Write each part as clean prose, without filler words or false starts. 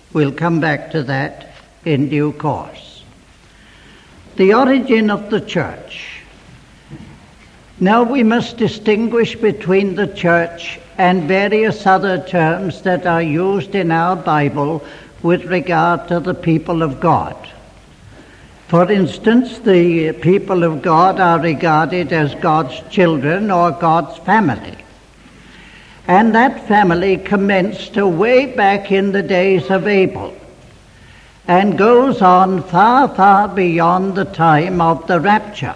We'll come back to that in due course. The origin of the church. Now we must distinguish between the church and various other terms that are used in our Bible with regard to the people of God. For instance, the people of God are regarded as God's children or God's family. And that family commenced way back in the days of Abel and goes on far, far beyond the time of the rapture.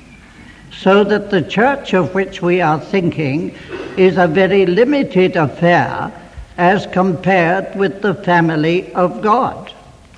So that the church of which we are thinking is a very limited affair as compared with the family of God.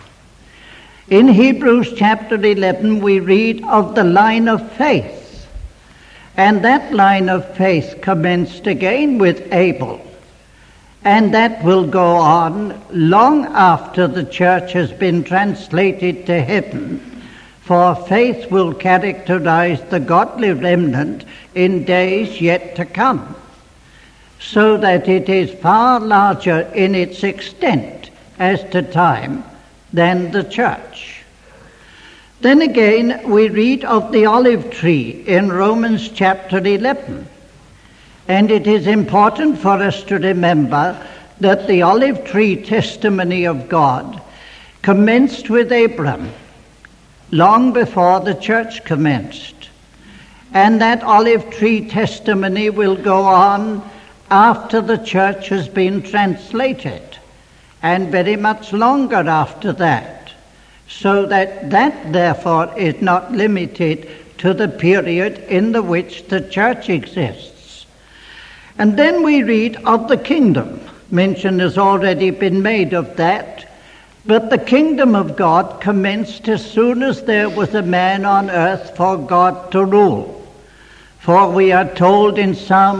In Hebrews chapter 11 we read of the line of faith. And that line of faith commenced again with Abel. And that will go on long after the church has been translated to heaven, for faith will characterize the godly remnant in days yet to come, so that it is far larger in its extent as to time than the church. Then again, we read of the olive tree in Romans chapter 11. And it is important for us to remember that the olive tree testimony of God commenced with Abram, long before the church commenced. And that olive tree testimony will go on after the church has been translated, and very much longer after that. So that therefore is not limited to the period in the which the church exists. And then we read of the kingdom. Mention has already been made of that. But the kingdom of God commenced as soon as there was a man on earth for God to rule. For we are told in Psalm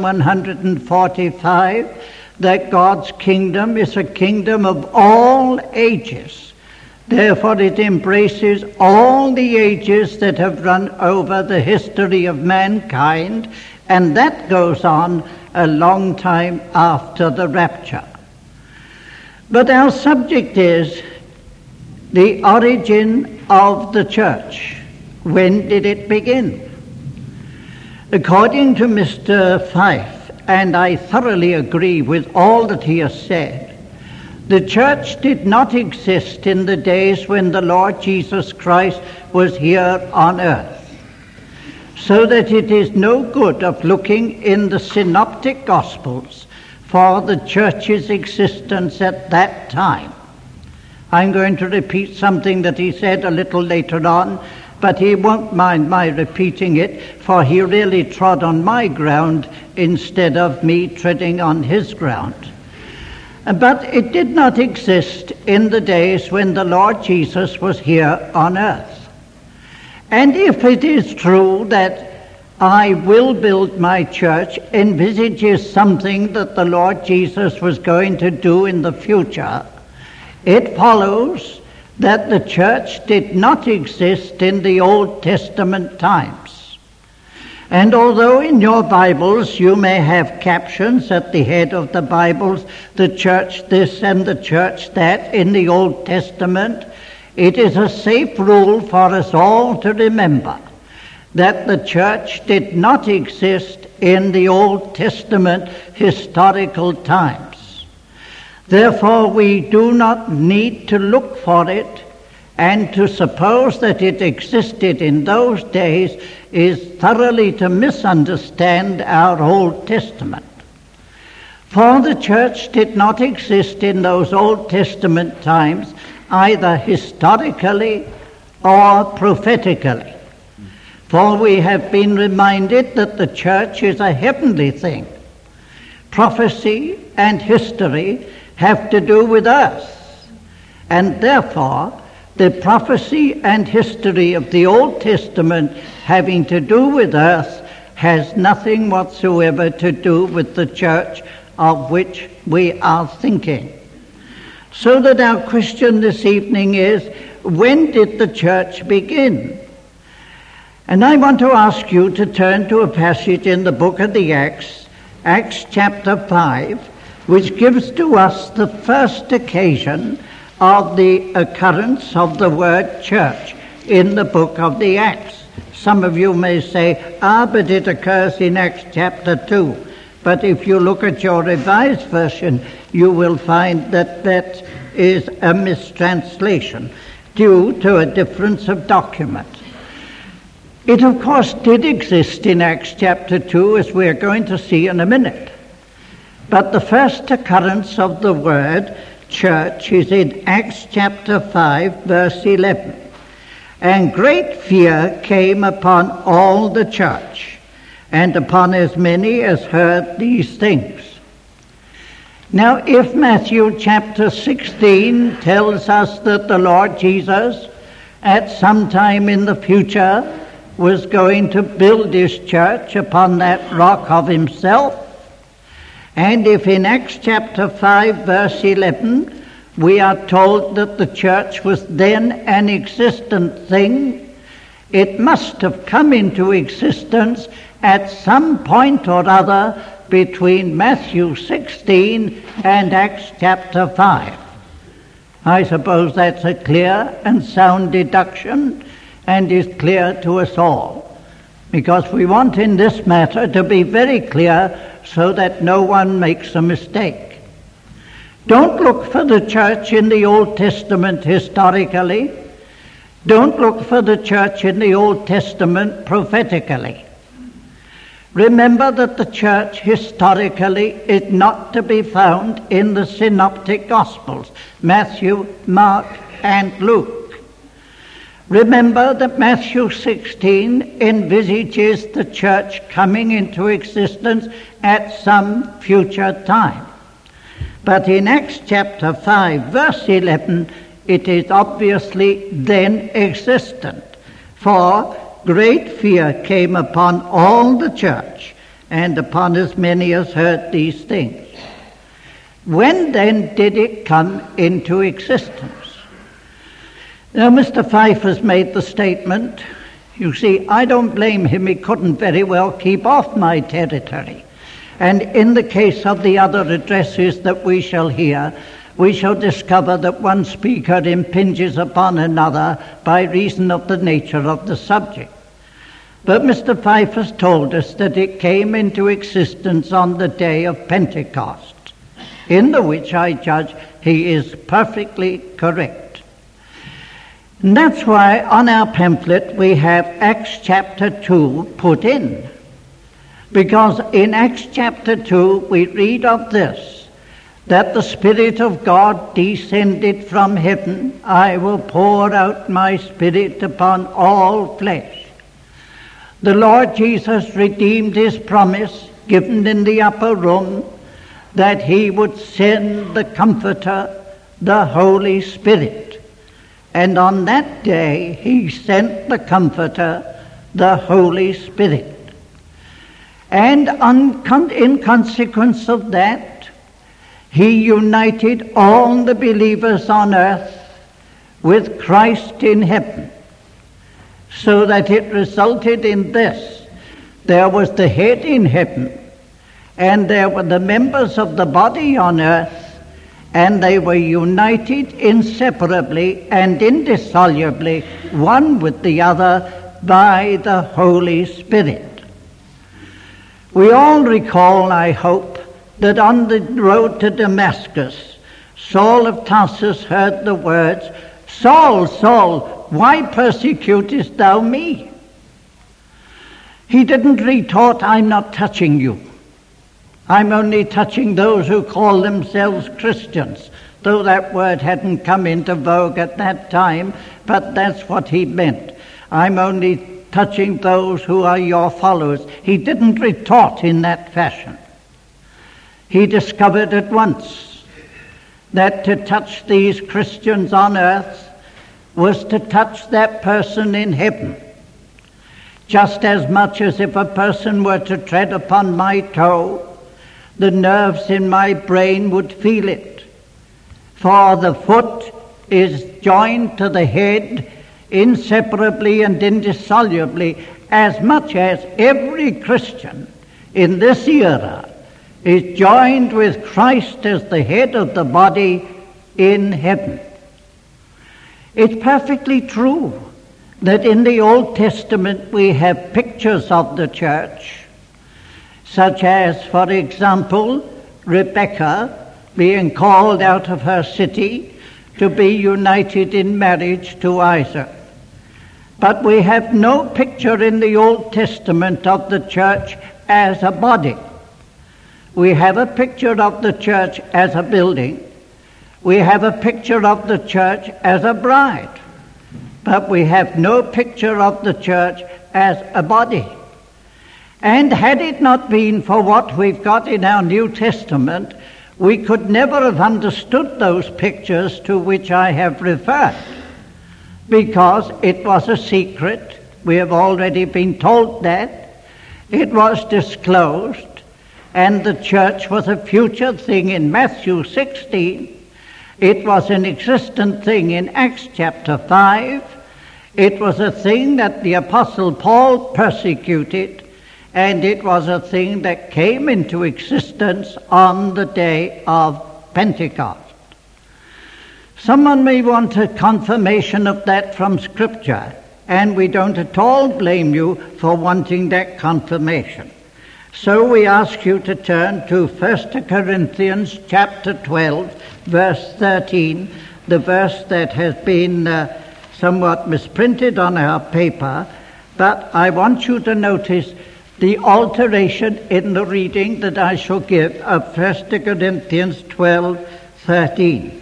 145 that God's kingdom is a kingdom of all ages. Therefore it embraces all the ages that have run over the history of mankind, and that goes on a long time after the rapture. But our subject is the origin of the church. When did it begin? According to Mr. Fife, and I thoroughly agree with all that he has said, the church did not exist in the days when the Lord Jesus Christ was here on earth. So that it is no good of looking in the synoptic gospels for the church's existence at that time. I'm going to repeat something that he said a little later on, but he won't mind my repeating it, for he really trod on my ground instead of me treading on his ground. But it did not exist in the days when the Lord Jesus was here on earth. And if it is true that I will build my church envisages something that the Lord Jesus was going to do in the future, it follows that the church did not exist in the Old Testament times. And although in your Bibles you may have captions at the head of the Bibles, the church this and the church that in the Old Testament, it is a safe rule for us all to remember that the church did not exist in the Old Testament historical times. Therefore, we do not need to look for it, and to suppose that it existed in those days is thoroughly to misunderstand our Old Testament. For the church did not exist in those Old Testament times, either historically or prophetically. For we have been reminded that the church is a heavenly thing. Prophecy and history have to do with earth, and therefore the prophecy and history of the Old Testament having to do with earth has nothing whatsoever to do with the church of which we are thinking. So that our question this evening is, when did the church begin? And I want to ask you to turn to a passage in the book of the Acts, Acts chapter 5, which gives to us the first occasion of the occurrence of the word church in the book of the Acts. Some of you may say, but it occurs in Acts chapter 2. But if you look at your Revised Version, you will find that that is a mistranslation due to a difference of document. It, of course, did exist in Acts chapter 2, as we're going to see in a minute. But the first occurrence of the word church is in Acts chapter 5, verse 11. And great fear came upon all the church, and upon as many as heard these things. Now, if Matthew chapter 16 tells us that the Lord Jesus, at some time in the future, was going to build his church upon that rock of himself, and if in Acts chapter 5, verse 11, we are told that the church was then an existent thing, it must have come into existence at some point or other between Matthew 16 and Acts chapter 5. I suppose that's a clear and sound deduction and is clear to us all, because we want in this matter to be very clear so that no one makes a mistake. Don't look for the church in the Old Testament historically. Don't look for the church in the Old Testament prophetically. Remember that the church historically is not to be found in the synoptic Gospels, Matthew, Mark, and Luke. Remember that Matthew 16 envisages the church coming into existence at some future time. But in Acts chapter 5, verse 11, it is obviously then existent. For great fear came upon all the church, and upon as many as heard these things. When then did it come into existence? Now, Mr. Fife has made the statement, you see, I don't blame him, he couldn't very well keep off my territory. And in the case of the other addresses that we shall hear, we shall discover that one speaker impinges upon another by reason of the nature of the subject. But Mr. Fife has told us that it came into existence on the day of Pentecost, in the which I judge he is perfectly correct. And that's why on our pamphlet we have Acts chapter 2 put in. Because in Acts chapter 2 we read of this, that the Spirit of God descended from heaven. I will pour out my Spirit upon all flesh. The Lord Jesus redeemed his promise given in the upper room that he would send the Comforter, the Holy Spirit. And on that day he sent the Comforter, the Holy Spirit. And in consequence of that, he united all the believers on earth with Christ in heaven, so that it resulted in this. There was the head in heaven, and there were the members of the body on earth, and they were united inseparably and indissolubly, one with the other, by the Holy Spirit. We all recall, I hope, that on the road to Damascus, Saul of Tarsus heard the words, Saul, Saul, why persecutest thou me? He didn't retort, I'm not touching you. I'm only touching those who call themselves Christians, though that word hadn't come into vogue at that time, but that's what he meant. I'm only touching those who are your followers. He didn't retort in that fashion. He discovered at once that to touch these Christians on earth was to touch that person in heaven, just as much as if a person were to tread upon my toe, the nerves in my brain would feel it. For the foot is joined to the head inseparably and indissolubly, as much as every Christian in this era is joined with Christ as the head of the body in heaven. It's perfectly true that in the Old Testament we have pictures of the church, such as, for example, Rebekah being called out of her city to be united in marriage to Isaac. But we have no picture in the Old Testament of the church as a body. We have a picture of the church as a building. We have a picture of the church as a bride. But we have no picture of the church as a body. And had it not been for what we've got in our New Testament, we could never have understood those pictures to which I have referred, because it was a secret. We have already been told that. It was disclosed, and the church was a future thing in Matthew 16. It was an existent thing in Acts chapter 5. It was a thing that the Apostle Paul persecuted, and it was a thing that came into existence on the day of Pentecost. Someone may want a confirmation of that from Scripture, and we don't at all blame you for wanting that confirmation. So we ask you to turn to 1 Corinthians chapter 12, verse 13, the verse that has been somewhat misprinted on our paper, but I want you to notice the alteration in the reading that I shall give of 1 Corinthians 12:13.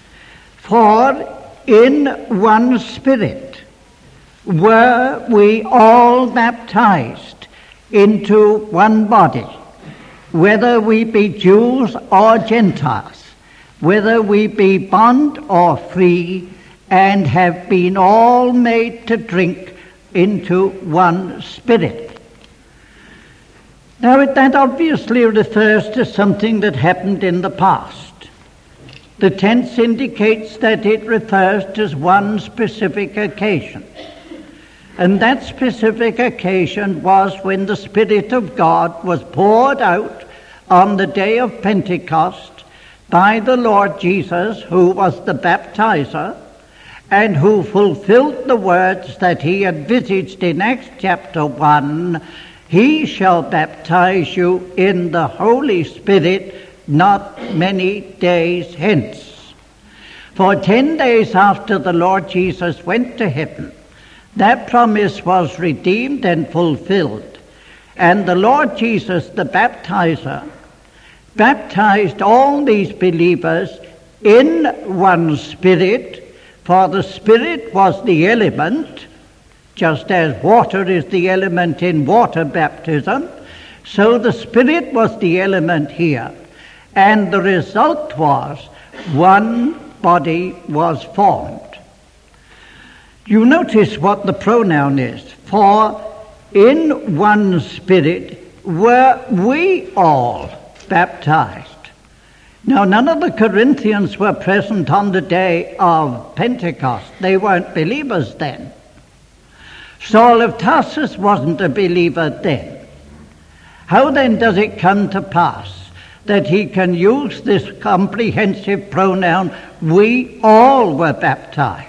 For in one Spirit were we all baptized into one body, whether we be Jews or Gentiles, whether we be bond or free, and have been all made to drink into one Spirit. Now, that obviously refers to something that happened in the past. The tense indicates that it refers to one specific occasion. And that specific occasion was when the Spirit of God was poured out on the day of Pentecost by the Lord Jesus, who was the baptizer, and who fulfilled the words that he envisaged in Acts chapter 1, "He shall baptize you in the Holy Spirit not many days hence." For 10 days after the Lord Jesus went to heaven, that promise was redeemed and fulfilled. And the Lord Jesus, the baptizer, baptized all these believers in one Spirit, for the Spirit was the element. Just as water is the element in water baptism, so the Spirit was the element here. And the result was one body was formed. You notice what the pronoun is. For in one Spirit were we all baptized. Now, none of the Corinthians were present on the day of Pentecost. They weren't believers then. Saul of Tarsus wasn't a believer then. How then does it come to pass that he can use this comprehensive pronoun, we all were baptized?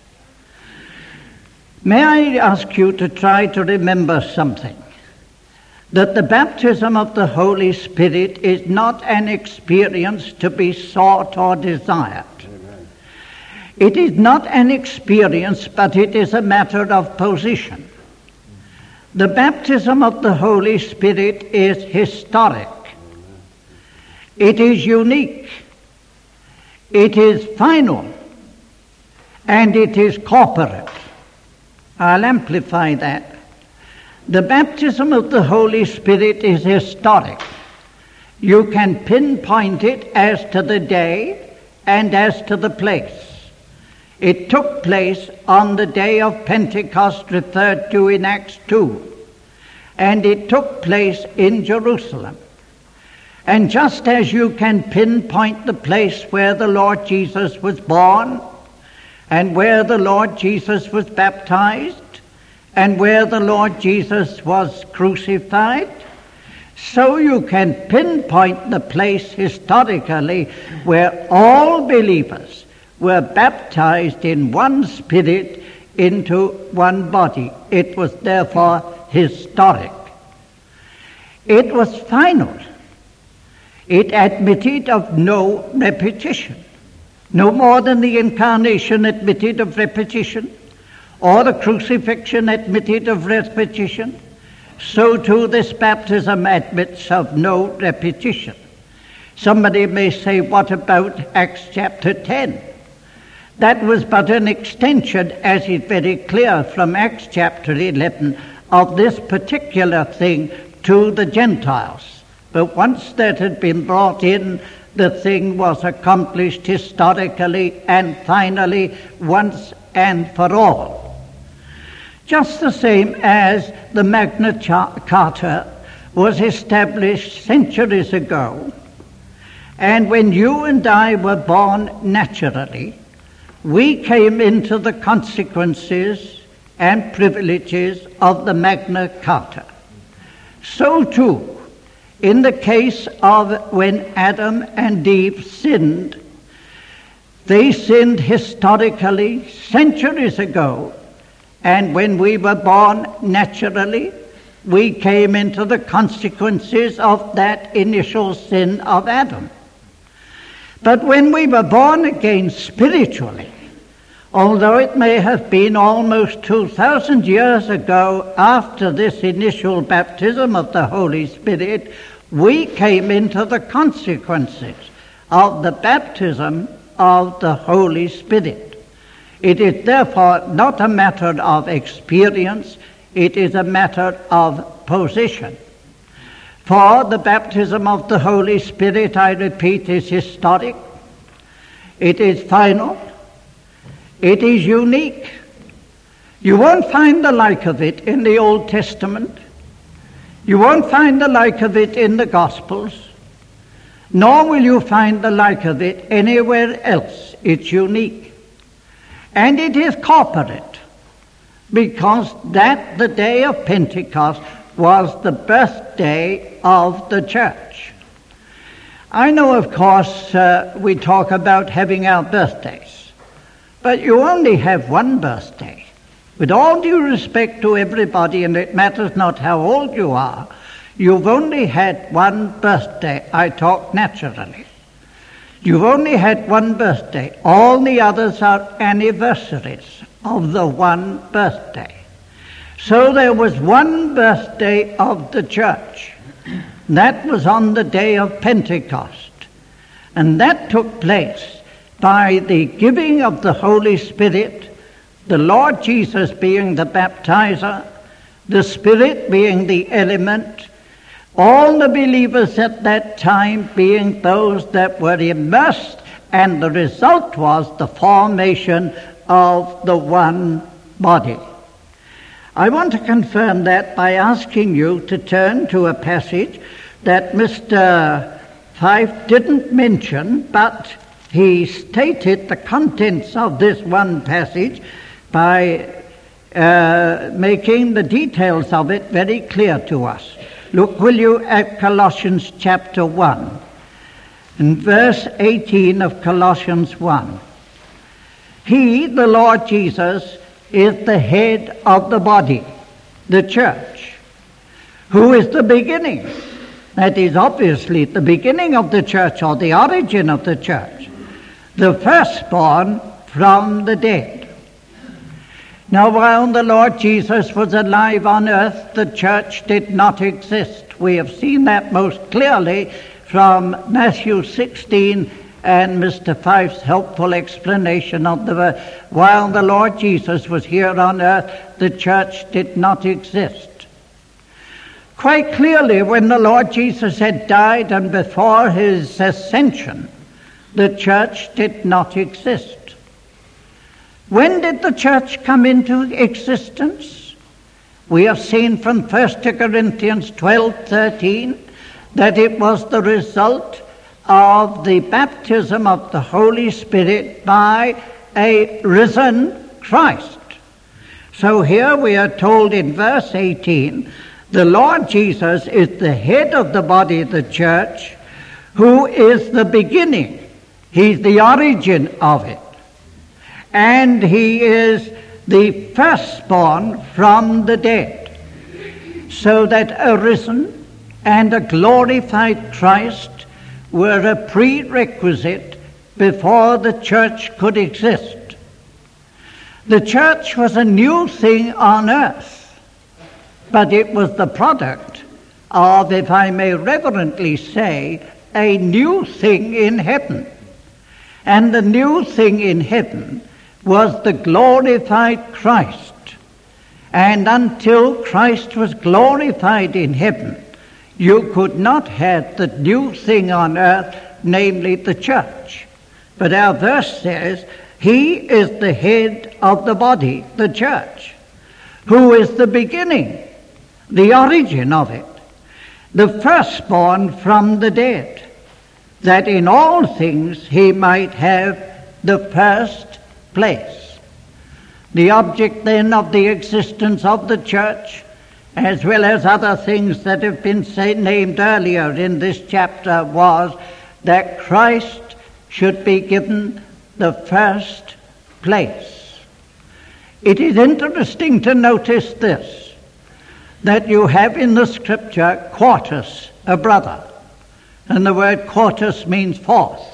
May I ask you to try to remember something? That the baptism of the Holy Spirit is not an experience to be sought or desired. It is not an experience, but it is a matter of position. The baptism of the Holy Spirit is historic. It is unique. It is final. And it is corporate. I'll amplify that. The baptism of the Holy Spirit is historic. You can pinpoint it as to the day and as to the place. It took place on the day of Pentecost referred to in Acts 2, and it took place in Jerusalem. And just as you can pinpoint the place where the Lord Jesus was born, and where the Lord Jesus was baptized, and where the Lord Jesus was crucified, so you can pinpoint the place historically where all believers were baptized in one Spirit into one body. It was therefore historic. It was final. It admitted of no repetition, no more than the incarnation admitted of repetition, or the crucifixion admitted of repetition. So too this baptism admits of no repetition. Somebody may say, what about Acts chapter 10? That was but an extension, as is very clear from Acts chapter 11, of this particular thing to the Gentiles. But once that had been brought in, the thing was accomplished historically and finally once and for all. Just the same as the Magna Carta was established centuries ago, and when you and I were born naturally, we came into the consequences and privileges of the Magna Carta. So too, in the case of when Adam and Eve sinned, they sinned historically centuries ago, and when we were born naturally, we came into the consequences of that initial sin of Adam. But when we were born again spiritually, although it may have been almost 2,000 years ago after this initial baptism of the Holy Spirit, we came into the consequences of the baptism of the Holy Spirit. It is therefore not a matter of experience, it is a matter of position. For the baptism of the Holy Spirit, I repeat, is historic, it is final, it is unique. You won't find the like of it in the Old Testament. You won't find the like of it in the Gospels, nor will you find the like of it anywhere else. It's unique. And it is corporate, because that the day of Pentecost was the birthday of the church. I know, of course, we talk about having our birthdays, but you only have one birthday. With all due respect to everybody, and it matters not how old you are, you've only had one birthday. I talk naturally. You've only had one birthday. All the others are anniversaries of the one birthday. So there was one birthday of the church. That was on the day of Pentecost. And that took place by the giving of the Holy Spirit, the Lord Jesus being the baptizer, the Spirit being the element, all the believers at that time being those that were immersed, and the result was the formation of the one body. I want to confirm that by asking you to turn to a passage that Mr. Fife didn't mention, but he stated the contents of this one passage by making the details of it very clear to us. Look, will you, at Colossians chapter 1, in verse 18 of Colossians 1. He, the Lord Jesus, is the head of the body, the church, who is the beginning. That is obviously the beginning of the church, or the origin of the church, the firstborn from the dead. Now, while the Lord Jesus was alive on earth, the church did not exist. We have seen that most clearly from Matthew 16 and Mr. Fife's helpful explanation of while the Lord Jesus was here on earth, the church did not exist. Quite clearly, when the Lord Jesus had died and before his ascension, the church did not exist. When did the church come into existence? We have seen from 1 Corinthians 12:13 that it was the result of the baptism of the Holy Spirit by a risen Christ. So here we are told in verse 18, the Lord Jesus is the head of the body of the church, who is the beginning. He's the origin of it. and he is the firstborn from the dead, so that a risen and a glorified Christ were a prerequisite before the church could exist. The church was a new thing on earth, but it was the product of, if I may reverently say, a new thing in heaven. And the new thing in heaven was the glorified Christ. And until Christ was glorified in heaven, you could not have the new thing on earth, namely the church. But our verse says, he is the head of the body, the church, who is the beginning, the origin of it, the firstborn from the dead, that in all things he might have the first place. The object then of the existence of the church, as well as other things that have been named earlier in this chapter, was that Christ should be given the first place. It is interesting to notice this, that you have in the scripture Quartus, a brother, and the word Quartus means fourth.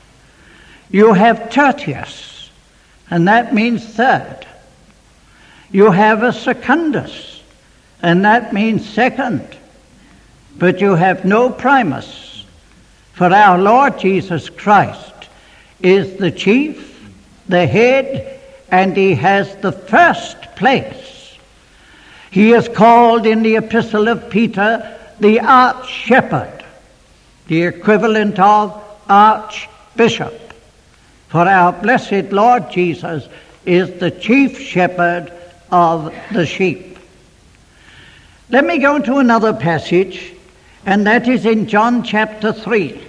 You have Tertius, and that means third. You have a Secundus, and that means second. But you have no Primus, for our Lord Jesus Christ is the chief, the head, and he has the first place. He is called in the epistle of Peter the arch-shepherd, the equivalent of archbishop. For our blessed Lord Jesus is the chief shepherd of the sheep. Let me go to another passage, and that is in John chapter 3,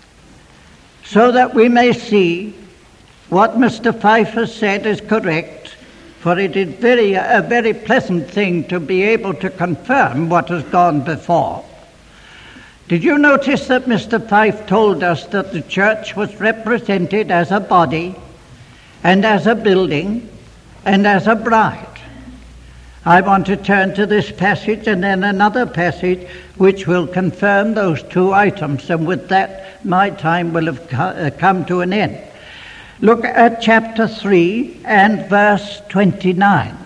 so that we may see what Mr. Pfeiffer said is correct, for it is a very pleasant thing to be able to confirm what has gone before. Did you notice that Mr. Pfeiffer told us that the church was represented as a body and as a building and as a bride? I want to turn to this passage and then another passage which will confirm those two items, and with that my time will have come to an end. Look at chapter 3 and verse 29.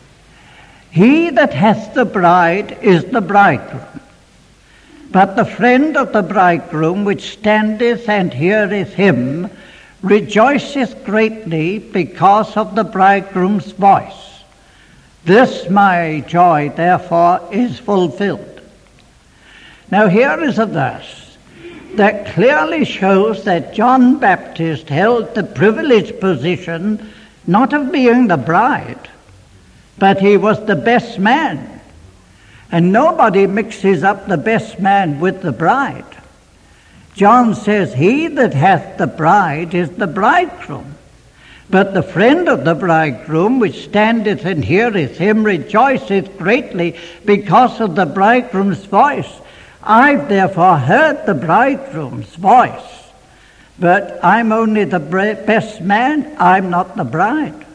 He that hath the bride is the bridegroom, but the friend of the bridegroom which standeth and heareth him rejoiceth greatly because of the bridegroom's voice. This my joy, therefore, is fulfilled. Now here is a verse that clearly shows that John Baptist held the privileged position not of being the bride, but he was the best man. And nobody mixes up the best man with the bride. John says, he that hath the bride is the bridegroom. But the friend of the bridegroom, which standeth and heareth him, rejoiceth greatly because of the bridegroom's voice. I've therefore heard the bridegroom's voice, but I'm only the best man, I'm not the bride.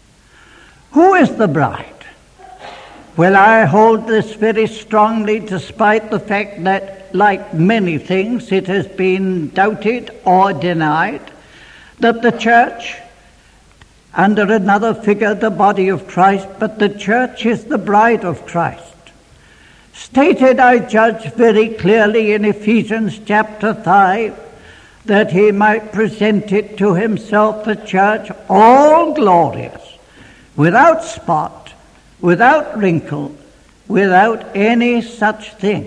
Who is the bride? Well, I hold this very strongly, despite the fact that, like many things, it has been doubted or denied, that the church, under another figure, the body of Christ, but the church is the bride of Christ. Stated, I judge, very clearly in Ephesians chapter 5, that he might present it to himself a church all glorious, without spot, without wrinkle, without any such thing.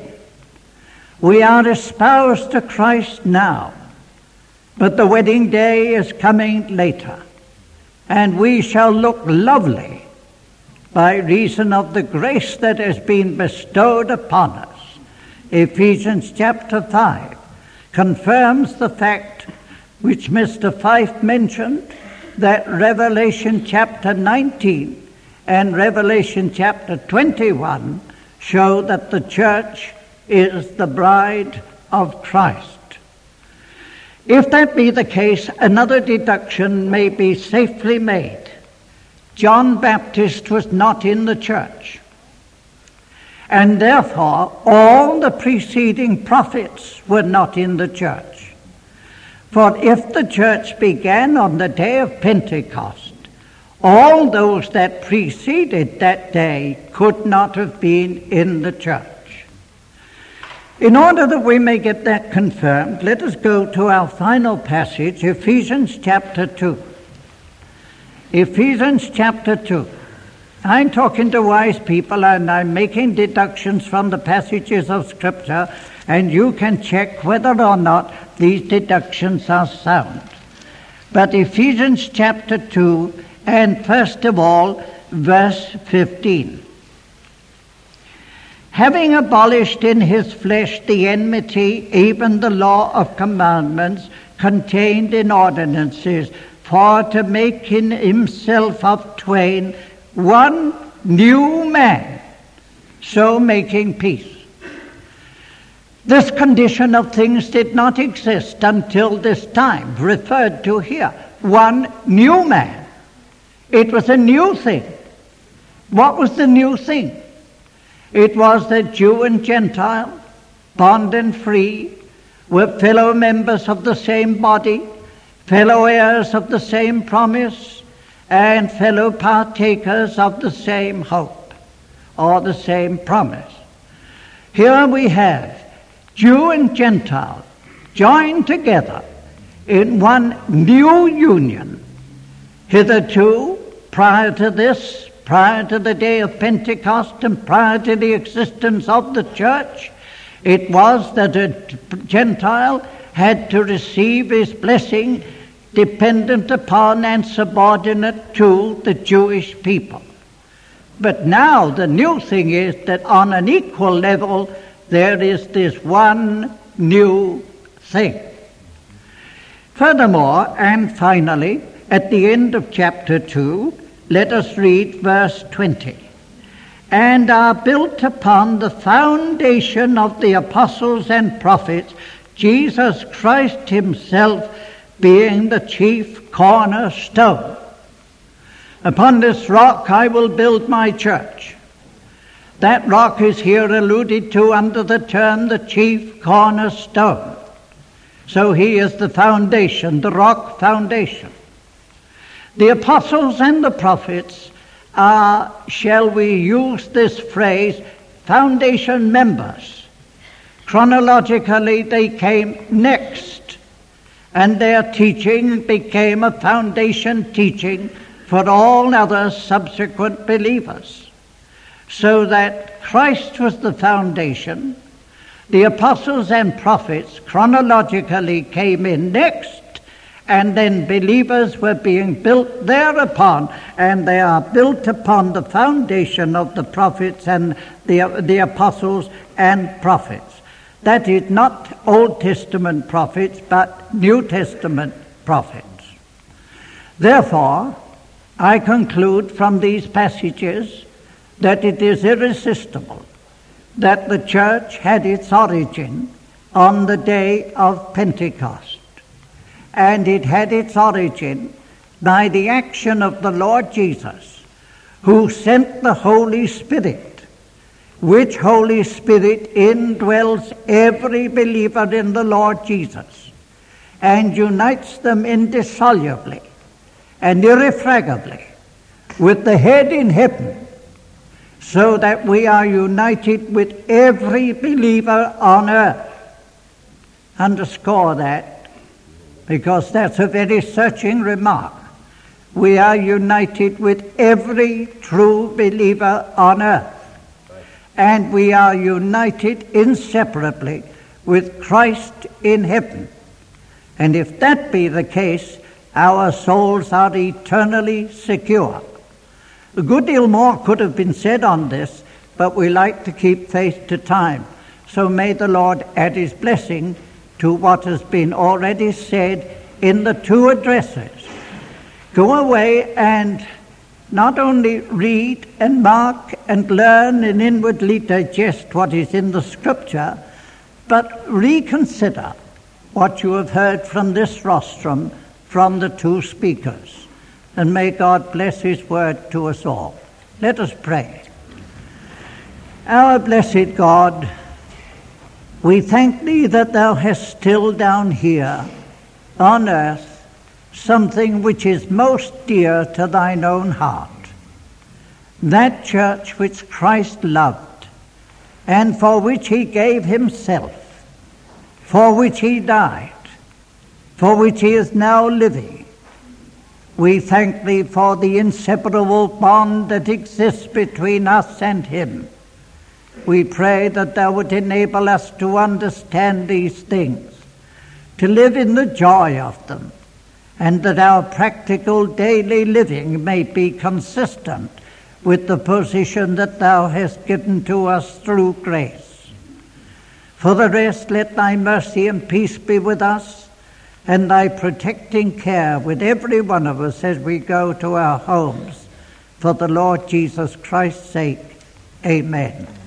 We are espoused to Christ now, but the wedding day is coming later. And we shall look lovely by reason of the grace that has been bestowed upon us. Ephesians chapter 5 confirms the fact which Mr. Fife mentioned, that Revelation chapter 19 and Revelation chapter 21 show that the church is the bride of Christ. If that be the case, another deduction may be safely made. John Baptist was not in the church, and therefore all the preceding prophets were not in the church. For if the church began on the day of Pentecost, all those that preceded that day could not have been in the church. In order that we may get that confirmed, let us go to our final passage, Ephesians chapter 2. Ephesians chapter 2. I'm talking to wise people and I'm making deductions from the passages of Scripture, and you can check whether or not these deductions are sound. But Ephesians chapter 2, and first of all, verse 15. Having abolished in his flesh the enmity, even the law of commandments contained in ordinances, for to make in himself of twain one new man, so making peace. This condition of things did not exist until this time, referred to here. One new man. It was a new thing. What was the new thing? It was that Jew and Gentile, bond and free, were fellow members of the same body, fellow heirs of the same promise, and fellow partakers of the same hope, or the same promise. Here we have Jew and Gentile joined together in one new union. Hitherto, prior to this, prior to the day of Pentecost and prior to the existence of the church, it was that a Gentile had to receive his blessing dependent upon and subordinate to the Jewish people. But now the new thing is that on an equal level there is this one new thing. Furthermore, and finally, at the end of chapter 2, let us read verse 20. And are built upon the foundation of the apostles and prophets, Jesus Christ himself being the chief cornerstone. Upon this rock I will build my church. That rock is here alluded to under the term the chief cornerstone. So he is the foundation, the rock foundation. The apostles and the prophets are, shall we use this phrase, foundation members. Chronologically, they came next, and their teaching became a foundation teaching for all other subsequent believers. So that Christ was the foundation, the apostles and prophets chronologically came in next, and then believers were being built thereupon, and they are built upon the foundation of the prophets and the apostles and prophets. That is not Old Testament prophets, but New Testament prophets. Therefore, I conclude from these passages that it is irresistible that the church had its origin on the day of Pentecost. And it had its origin by the action of the Lord Jesus, who sent the Holy Spirit, which Holy Spirit indwells every believer in the Lord Jesus and unites them indissolubly and irrefragably with the head in heaven, so that we are united with every believer on earth. Underscore that, because that's a very searching remark. We are united with every true believer on earth. And we are united inseparably with Christ in heaven. And if that be the case, our souls are eternally secure. A good deal more could have been said on this, but we like to keep faith to time. So may the Lord add his blessing to what has been already said in the two addresses. Go away and not only read and mark and learn and inwardly digest what is in the Scripture, but reconsider what you have heard from this rostrum, from the two speakers. And may God bless his word to us all. Let us pray. Our blessed God, we thank thee that thou hast still down here on earth something which is most dear to thine own heart, that church which Christ loved and for which he gave himself, for which he died, for which he is now living. We thank thee for the inseparable bond that exists between us and him. We pray that thou would enable us to understand these things, to live in the joy of them, and that our practical daily living may be consistent with the position that thou hast given to us through grace. For the rest, let thy mercy and peace be with us, and thy protecting care with every one of us as we go to our homes. For the Lord Jesus Christ's sake, amen.